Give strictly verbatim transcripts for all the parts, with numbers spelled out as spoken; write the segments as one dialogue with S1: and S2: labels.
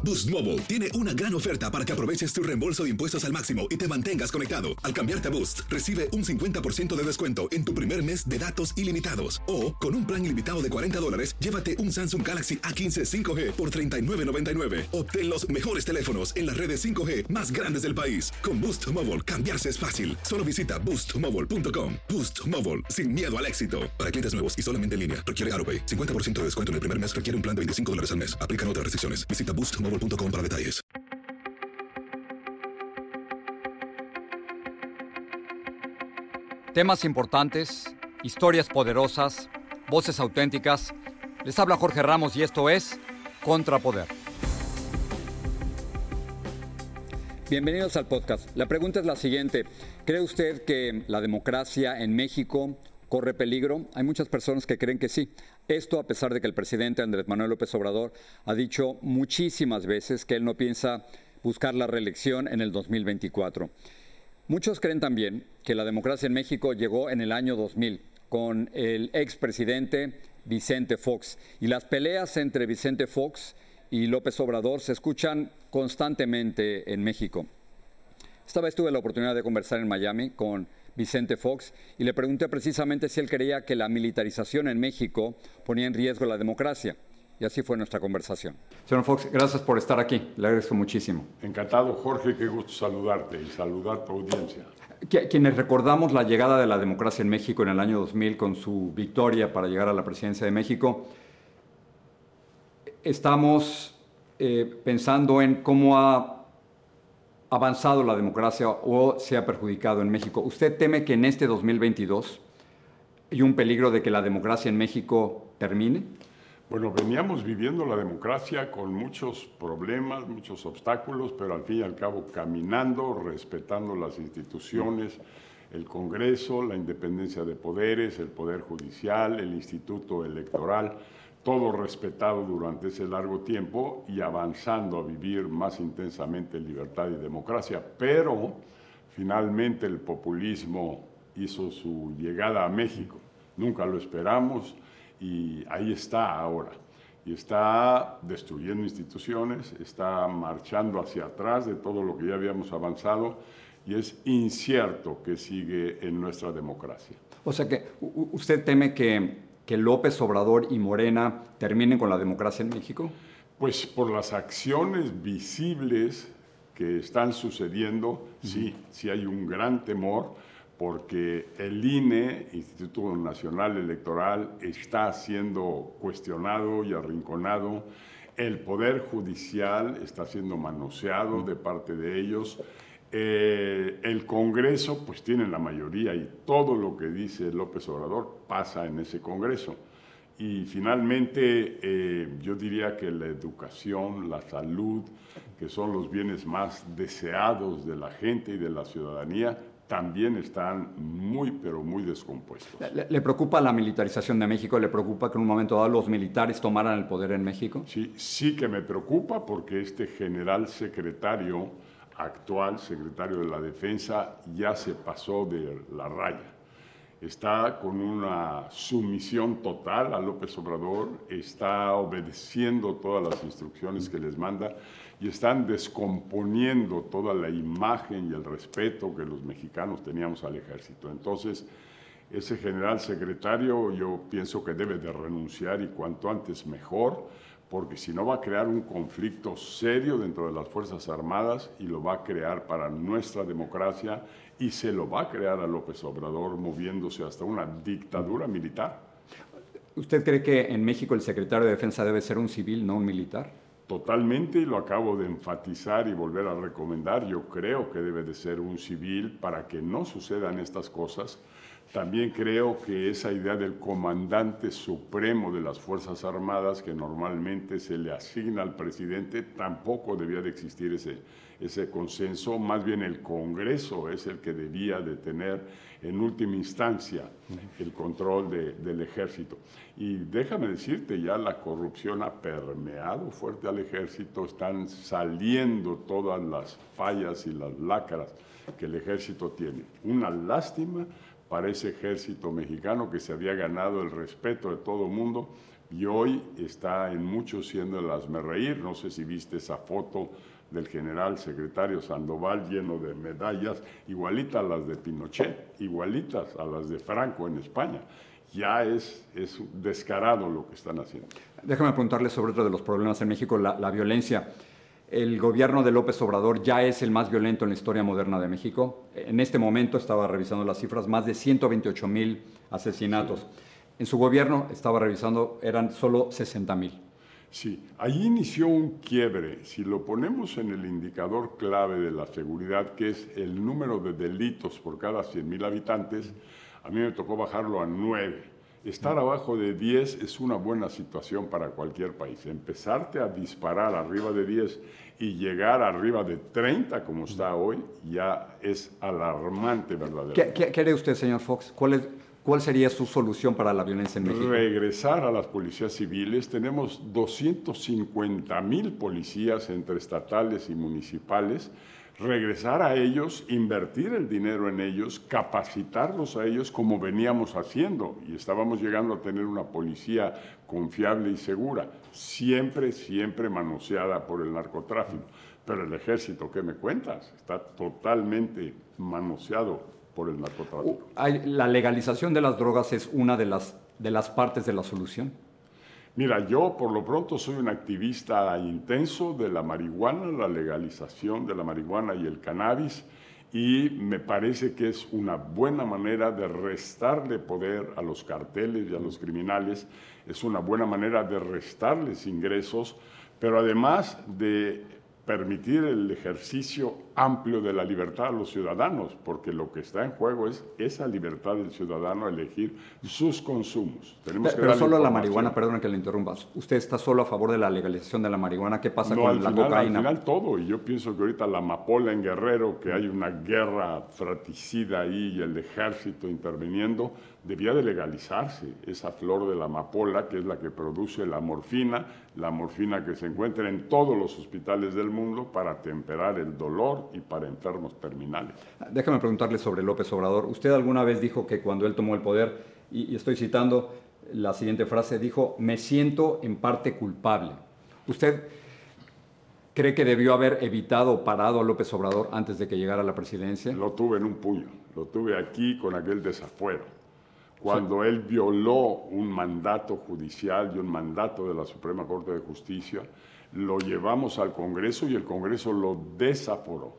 S1: Boost Mobile tiene una gran oferta para que aproveches tu reembolso de impuestos al máximo y te mantengas conectado. Al cambiarte a Boost, recibe un cincuenta por ciento de descuento en tu primer mes de datos ilimitados. O, con un plan ilimitado de cuarenta dólares, llévate un Samsung Galaxy A quince cinco G por treinta y nueve noventa y nueve. Obtén los mejores teléfonos en las redes cinco G más grandes del país. Con Boost Mobile, cambiarse es fácil. Solo visita boost mobile punto com. Boost Mobile, sin miedo al éxito. Para clientes nuevos y solamente en línea, requiere AutoPay. cincuenta por ciento de descuento en el primer mes requiere un plan de veinticinco dólares al mes. Aplican otras restricciones. Visita boost mobile punto com para detalles.
S2: Temas importantes, historias poderosas, voces auténticas. Les habla Jorge Ramos y esto es Contrapoder. Bienvenidos al podcast. La pregunta es la siguiente. ¿Cree usted que la democracia en México corre peligro? Hay muchas personas que creen que sí. Esto a pesar de que el presidente Andrés Manuel López Obrador ha dicho muchísimas veces que él no piensa buscar la reelección en el dos mil veinticuatro. Muchos creen también que la democracia en México llegó en el año dos mil con el expresidente Vicente Fox. Y las peleas entre Vicente Fox y López Obrador se escuchan constantemente en México. Esta vez tuve la oportunidad de conversar en Miami con Vicente Fox y le pregunté precisamente si él creía que la militarización en México ponía en riesgo la democracia. Y así fue nuestra conversación. Señor Fox, gracias por estar aquí. Le agradezco muchísimo.
S3: Encantado, Jorge. Qué gusto saludarte y saludar a tu audiencia.
S2: Quienes recordamos la llegada de la democracia en México en el año dos mil con su victoria para llegar a la presidencia de México, estamos eh, pensando en cómo ha avanzado la democracia o se ha perjudicado en México. ¿Usted teme que en este dos mil veintidós hay un peligro de que la democracia en México termine?
S3: Bueno, veníamos viviendo la democracia con muchos problemas, muchos obstáculos, pero al fin y al cabo caminando, respetando las instituciones, el Congreso, la independencia de poderes, el Poder Judicial, el Instituto Electoral, todo respetado durante ese largo tiempo y avanzando a vivir más intensamente en libertad y democracia. Pero finalmente el populismo hizo su llegada a México. Nunca lo esperamos. Y ahí está ahora, y está destruyendo instituciones, está marchando hacia atrás de todo lo que ya habíamos avanzado, y es incierto que sigue en nuestra democracia.
S2: O sea que usted teme que, que López Obrador y Morena terminen con la democracia en México.
S3: Pues por las acciones visibles que están sucediendo, uh-huh. sí, sí hay un gran temor, porque el I N E, Instituto Nacional Electoral, está siendo cuestionado y arrinconado, el Poder Judicial está siendo manoseado de parte de ellos, eh, el Congreso pues tiene la mayoría y todo lo que dice López Obrador pasa en ese Congreso. Y finalmente eh, yo diría que la educación, la salud, que son los bienes más deseados de la gente y de la ciudadanía, también están muy, pero muy descompuestos.
S2: ¿Le, ¿Le preocupa la militarización de México? ¿Le preocupa que en un momento dado los militares tomaran el poder en México?
S3: Sí, sí que me preocupa porque este general secretario actual, secretario de la Defensa, ya se pasó de la raya. Está con una sumisión total a López Obrador, está obedeciendo todas las instrucciones que les manda y están descomponiendo toda la imagen y el respeto que los mexicanos teníamos al ejército. Entonces, ese general secretario yo pienso que debe de renunciar y cuanto antes mejor, porque si no va a crear un conflicto serio dentro de las Fuerzas Armadas y lo va a crear para nuestra democracia y se lo va a crear a López Obrador moviéndose hasta una dictadura militar.
S2: ¿Usted cree que en México el secretario de Defensa debe ser un civil, no un militar?
S3: Totalmente, y lo acabo de enfatizar y volver a recomendar. Yo creo que debe de ser un civil para que no sucedan estas cosas. También creo que esa idea del comandante supremo de las Fuerzas Armadas, que normalmente se le asigna al presidente, tampoco debía de existir ese, ese consenso. Más bien el Congreso es el que debía de tener en última instancia el control de, del ejército. Y déjame decirte, ya la corrupción ha permeado fuerte al ejército, están saliendo todas las fallas y las lacras que el ejército tiene. Una lástima para ese ejército mexicano que se había ganado el respeto de todo el mundo, y hoy está en muchos siendo el hazmerreír. No sé si viste esa foto del general secretario Sandoval lleno de medallas, igualitas a las de Pinochet, igualitas a las de Franco en España. Ya es, es descarado lo que están haciendo.
S2: Déjame preguntarle sobre otro de los problemas en México, la, la violencia. El gobierno de López Obrador ya es el más violento en la historia moderna de México. En este momento, estaba revisando las cifras, más de ciento veintiocho mil asesinatos. Sí. En su gobierno, estaba revisando, eran solo sesenta mil.
S3: Sí, ahí inició un quiebre. Si lo ponemos en el indicador clave de la seguridad, que es el número de delitos por cada cien mil habitantes, a mí me tocó bajarlo a nueve. Estar abajo de diez es una buena situación para cualquier país. Empezarte a disparar arriba de diez y llegar arriba de treinta, como está hoy, ya es alarmante verdaderamente.
S2: ¿Qué, qué haré usted, señor Fox? ¿Cuál es, ¿Cuál sería su solución para la violencia en México?
S3: Regresar a las policías civiles. Tenemos doscientos cincuenta mil policías entre estatales y municipales. Regresar a ellos, invertir el dinero en ellos, capacitarlos a ellos como veníamos haciendo. Y estábamos llegando a tener una policía confiable y segura, siempre, siempre manoseada por el narcotráfico. Pero el ejército, ¿qué me cuentas? Está totalmente manoseado por el narcotráfico.
S2: ¿La legalización de las drogas es una de las, de las partes de la solución?
S3: Mira, yo por lo pronto soy un activista intenso de la marihuana, la legalización de la marihuana y el cannabis, y me parece que es una buena manera de restarle poder a los carteles y a los criminales, es una buena manera de restarles ingresos, pero además de permitir el ejercicio amplio de la libertad a los ciudadanos, porque lo que está en juego es esa libertad del ciudadano a elegir sus consumos.
S2: Tenemos pero que solo la marihuana, perdón que le interrumpa, ¿usted está solo a favor de la legalización de la marihuana? ¿Qué pasa
S3: no,
S2: con
S3: al
S2: la
S3: final,
S2: cocaína?
S3: Al final todo, y yo pienso que ahorita la amapola en Guerrero, que hay una guerra fratricida ahí y el ejército interviniendo, debía de legalizarse esa flor de la amapola, que es la que produce la morfina, la morfina que se encuentra en todos los hospitales del mundo para temperar el dolor y para enfermos terminales.
S2: Déjame preguntarle sobre López Obrador. Usted alguna vez dijo que cuando él tomó el poder, y, y estoy citando la siguiente frase, dijo, me siento en parte culpable. ¿Usted cree que debió haber evitado o parado a López Obrador antes de que llegara a la presidencia?
S3: Lo tuve en un puño, lo tuve aquí con aquel desafuero. Cuando él violó un mandato judicial y un mandato de la Suprema Corte de Justicia, lo llevamos al Congreso y el Congreso lo desaforó.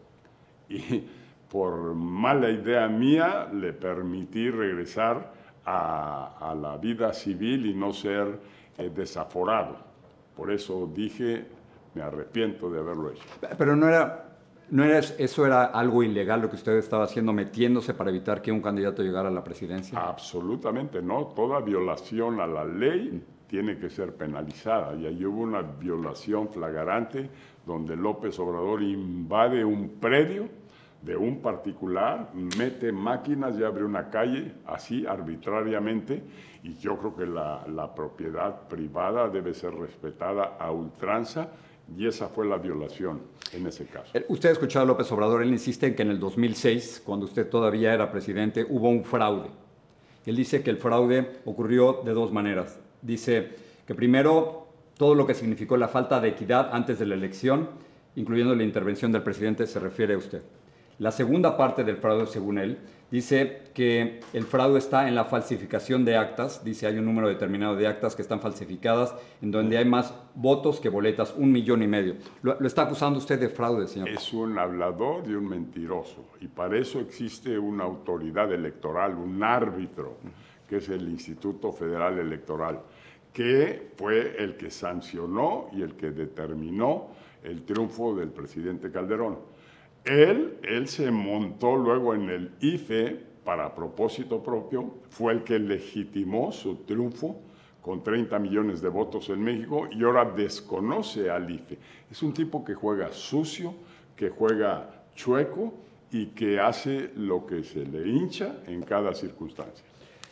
S3: Y por mala idea mía le permití regresar a, a la vida civil y no ser eh, desaforado. Por eso dije, me arrepiento de haberlo hecho.
S2: Pero no era... ¿No era, eso era algo ilegal lo que usted estaba haciendo, metiéndose para evitar que un candidato llegara a la presidencia?
S3: Absolutamente no. Toda violación a la ley tiene que ser penalizada. Y ahí hubo una violación flagrante donde López Obrador invade un predio de un particular, mete máquinas y abre una calle así arbitrariamente. Y yo creo que la, la propiedad privada debe ser respetada a ultranza. Y esa fue la violación en ese caso.
S2: Usted ha escuchado a López Obrador, él insiste en que en el dos mil seis, cuando usted todavía era presidente, hubo un fraude. Él dice que el fraude ocurrió de dos maneras. Dice que primero, todo lo que significó la falta de equidad antes de la elección, incluyendo la intervención del presidente, se refiere a usted. La segunda parte del fraude, según él, dice que el fraude está en la falsificación de actas. Dice hay un número determinado de actas que están falsificadas, en donde hay más votos que boletas, un millón y medio. ¿Lo, lo está acusando usted de fraude, señor?
S3: Es un hablador y un mentiroso. Y para eso existe una autoridad electoral, un árbitro, que es el Instituto Federal Electoral, que fue el que sancionó y el que determinó el triunfo del presidente Calderón. Él, él se montó luego en el I F E para propósito propio, fue el que legitimó su triunfo con treinta millones de votos en México y ahora desconoce al I F E. Es un tipo que juega sucio, que juega chueco y que hace lo que se le hincha en cada circunstancia.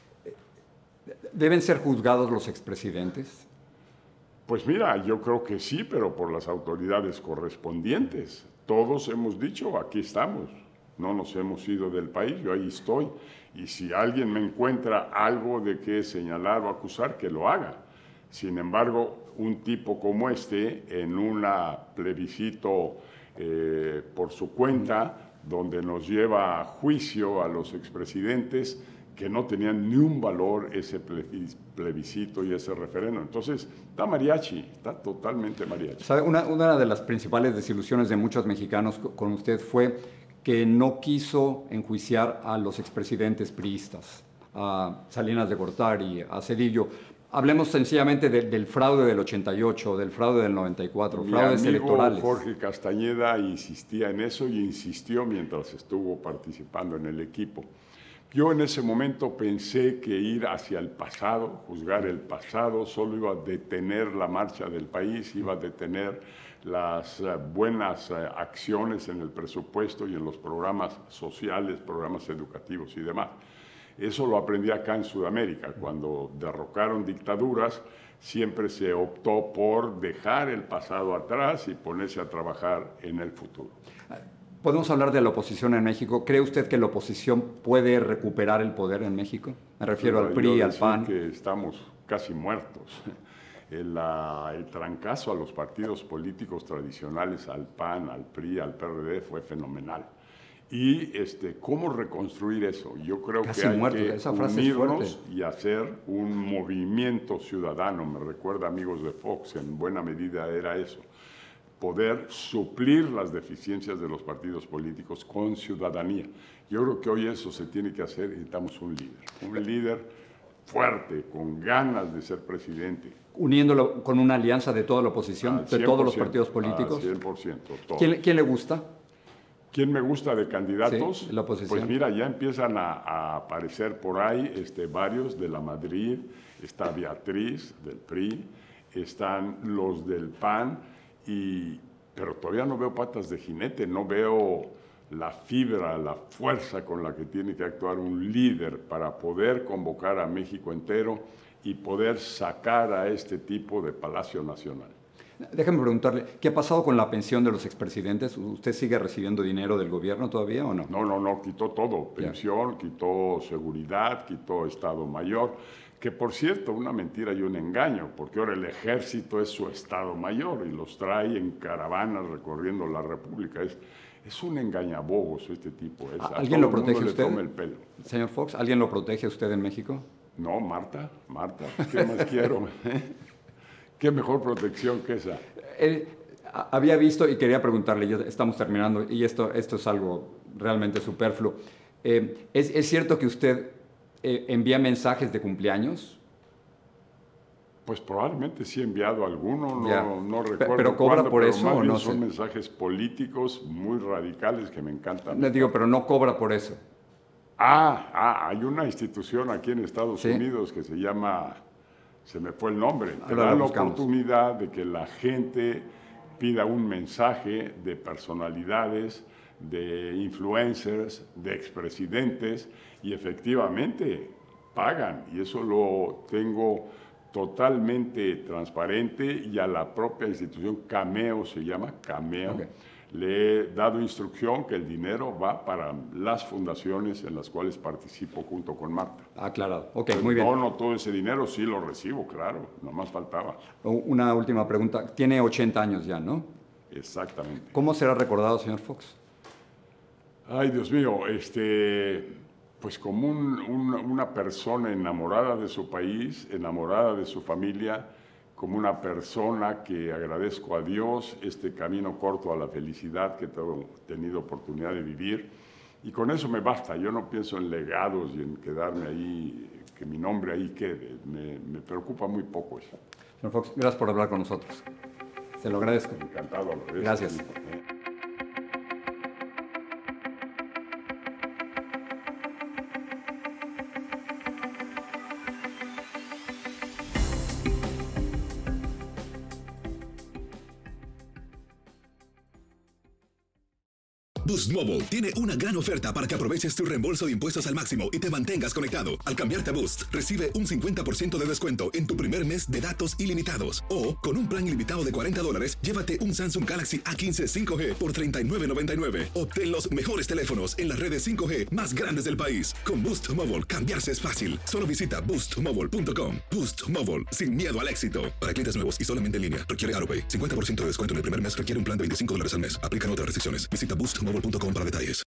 S2: ¿Deben ser juzgados los expresidentes?
S3: Pues mira, yo creo que sí, pero por las autoridades correspondientes. Todos hemos dicho, aquí estamos, no nos hemos ido del país, yo ahí estoy. Y si alguien me encuentra algo de que señalar o acusar, que lo haga. Sin embargo, un tipo como este, en un plebiscito eh, por su cuenta, donde nos lleva a juicio a los expresidentes, que no tenían ni un valor ese plebiscito y ese referéndum. Entonces, está mariachi, está totalmente mariachi.
S2: ¿Sabe? Una, una de las principales desilusiones de muchos mexicanos con usted fue que no quiso enjuiciar a los expresidentes priistas, a Salinas de Gortari, a Zedillo. Hablemos sencillamente de, del fraude del ochenta y ocho, del fraude del noventa y cuatro,
S3: Mi
S2: fraudes
S3: amigo
S2: electorales.
S3: Jorge Castañeda insistía en eso y insistió mientras estuvo participando en el equipo. Yo en ese momento pensé que ir hacia el pasado, juzgar el pasado, solo iba a detener la marcha del país, iba a detener las uh, buenas uh, acciones en el presupuesto y en los programas sociales, programas educativos y demás. Eso lo aprendí acá en Sudamérica. Cuando derrocaron dictaduras, siempre se optó por dejar el pasado atrás y ponerse a trabajar en el futuro.
S2: ¿Podemos hablar de la oposición en México? ¿Cree usted que la oposición puede recuperar el poder en México? Me refiero al P R I, al P A N.
S3: Que estamos casi muertos. El, uh, el trancazo a los partidos políticos tradicionales, al P A N, al P R I, al P R D, fue fenomenal. Y este, ¿cómo reconstruir eso? Yo creo
S2: casi
S3: que hay
S2: muertos.
S3: que
S2: Esa frase
S3: unirnos
S2: es fuerte.
S3: Y hacer un movimiento ciudadano. Me recuerda, amigos de Fox, en buena medida era eso. Poder suplir las deficiencias de los partidos políticos con ciudadanía. Yo creo que hoy eso se tiene que hacer. Necesitamos un líder, un líder fuerte, con ganas de ser presidente.
S2: Uniéndolo con una alianza de toda la oposición, de todos los partidos políticos.
S3: Al cien por ciento, todo.
S2: ¿Quién, ¿Quién le gusta?
S3: ¿Quién me gusta de candidatos?
S2: Sí, la oposición.
S3: Pues mira, ya empiezan a, a aparecer por ahí este, varios de la Madrid, está Beatriz del P R I, están los del P A N, y, pero todavía no veo patas de jinete, no veo la fibra, la fuerza con la que tiene que actuar un líder para poder convocar a México entero y poder sacar a este tipo de Palacio Nacional.
S2: Déjame preguntarle, ¿qué ha pasado con la pensión de los expresidentes? ¿Usted sigue recibiendo dinero del gobierno todavía o no?
S3: No, no, no, quitó todo, pensión, yeah. quitó seguridad, quitó Estado Mayor, que por cierto, una mentira y un engaño, porque ahora el ejército es su Estado Mayor y los trae en caravanas recorriendo la República. Es, es un engañabobos este tipo. Es,
S2: ¿Alguien lo protege usted?
S3: Le toma el pelo.
S2: Señor Fox, ¿alguien lo protege usted en México?
S3: No, Marta, Marta, ¿qué más quiero? ¿Qué mejor protección que esa?
S2: Eh, había visto y quería preguntarle, ya estamos terminando, y esto, esto es algo realmente superfluo. Eh, ¿es, ¿Es cierto que usted eh, envía mensajes de cumpleaños?
S3: Pues probablemente sí he enviado alguno, no, no recuerdo.
S2: ¿Pero cobra
S3: cuándo,
S2: por
S3: pero
S2: eso
S3: más
S2: o
S3: bien
S2: no
S3: son
S2: sé?
S3: mensajes políticos muy radicales que me encantan.
S2: Le digo, pero no cobra por eso.
S3: Ah, ah, hay una institución aquí en Estados
S2: ¿Sí?
S3: Unidos que se llama, se me fue el nombre, te
S2: Ahora
S3: da
S2: la
S3: la
S2: buscamos.
S3: oportunidad de que la gente pida un mensaje de personalidades, de influencers, de expresidentes, y efectivamente pagan, y eso lo tengo totalmente transparente, y a la propia institución, Cameo se llama, Cameo,
S2: Okay.
S3: le he dado instrucción que el dinero va para las fundaciones en las cuales participo junto con Marta.
S2: Aclarado. Ok,
S3: Pero
S2: muy bien.
S3: No, no, todo ese dinero sí lo recibo, claro, nomás faltaba.
S2: Una última pregunta. Tiene ochenta años ya, ¿no?
S3: Exactamente.
S2: ¿Cómo será recordado, señor Fox?
S3: Ay, Dios mío, este, pues como un, un, una persona enamorada de su país, enamorada de su familia, como una persona que agradezco a Dios este camino corto a la felicidad que he tenido oportunidad de vivir. Y con eso me basta. Yo no pienso en legados y en quedarme ahí, que mi nombre ahí quede. Me, me preocupa muy poco eso.
S2: Señor Fox, gracias por hablar con nosotros. Se lo agradezco.
S3: Encantado.
S2: Gracias.
S1: Boost Mobile tiene una gran oferta para que aproveches tu reembolso de impuestos al máximo y te mantengas conectado. Al cambiarte a Boost, recibe un cincuenta por ciento de descuento en tu primer mes de datos ilimitados. O, con un plan ilimitado de cuarenta dólares, llévate un Samsung Galaxy A quince cinco G por treinta y nueve noventa y nueve. Obtén los mejores teléfonos en las redes cinco G más grandes del país. Con Boost Mobile, cambiarse es fácil. Solo visita boost mobile punto com. Boost Mobile, sin miedo al éxito. Para clientes nuevos y solamente en línea, requiere AutoPay. cincuenta por ciento de descuento en el primer mes requiere un plan de veinticinco dólares al mes. Aplican otras restricciones. Visita boost mobile punto com para detalles.